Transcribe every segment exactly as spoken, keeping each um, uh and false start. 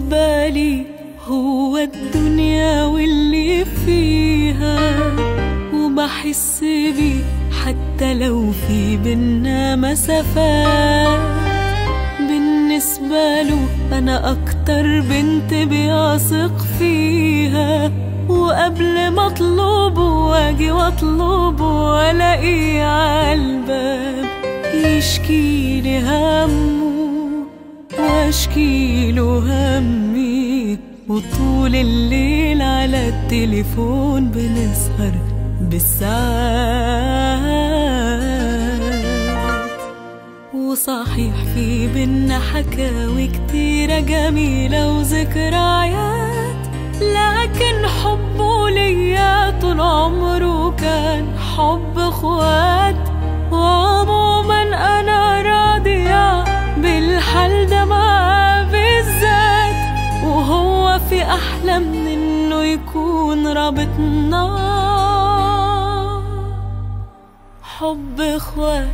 بالنسبة لي هو الدنيا واللي فيها، وبحس بيه حتى لو في بينا مسافات. بالنسبة له أنا أكتر بنت بيثق فيها، وقبل ما أطلبه واجي واطلبه والاقيه عالباب يشكيلي همه واشكيله همي، وطول الليل على التليفون بنسهر بالساعات. وصحيح في بينا حكاوي كتيرة جميلة وذكريات، لكن حبه ليا طول عمره كان حب اخوات. وعموما انا راضية بالحال ده معاه بالذات، وهو في احلى من انه يكون رابطنا حب اخوات.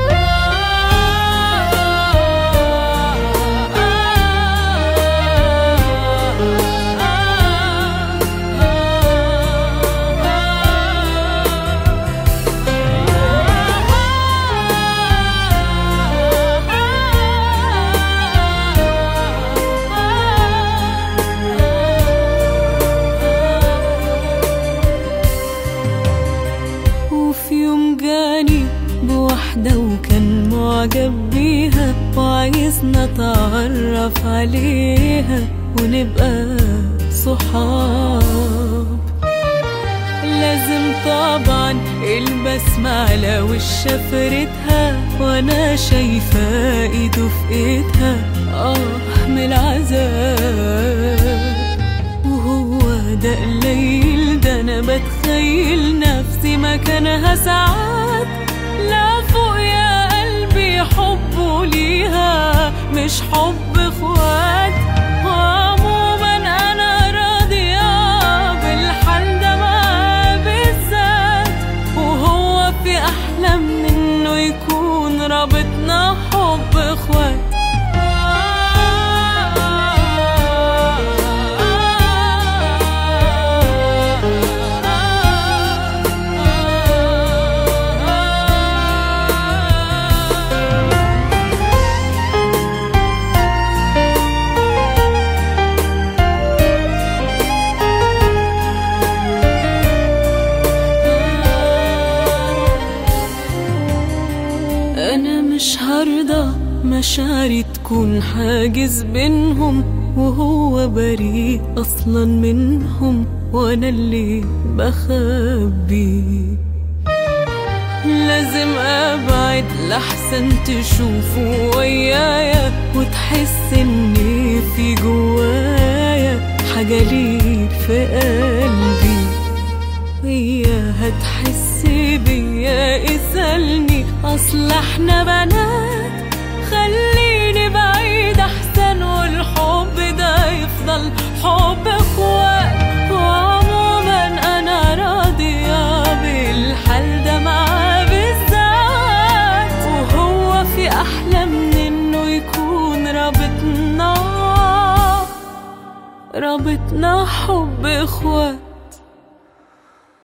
بواحدة وكان معجب بيها وعايزنا نتعرف عليها ونبقى صحاب. لازم طبعا البسمة على وش شفرتها، وانا شايفة ايده في ايدها اه من العذاب. وهو ده قليل، ده انا بتخيل نفسي مكانها ساعات. لا فوق يا قلبي حبه ليها مش حب اخوات. وعموما انا راضية بالحال ده معاه بالذات، وهو في احلى من انه يكون رابطنا حب اخوات. أنا مش هرضى مشاعري تكون حاجز بينهم، وهو بريء أصلا منهم وأنا اللي بخبي. لازم أبعد لحسن تشوفه ويايا وتحس إن في جوايا حاجة ليه في قلبي. وياها تحس بيا اسألني، أصل احنا بنات. خليني بعيد أحسن والحب ده يفضل حب اخوات. وعموما أنا راضية بالحال ده معاه بالذات، وهو في أحلى من إنه يكون رابطنا رابطنا حب اخوات.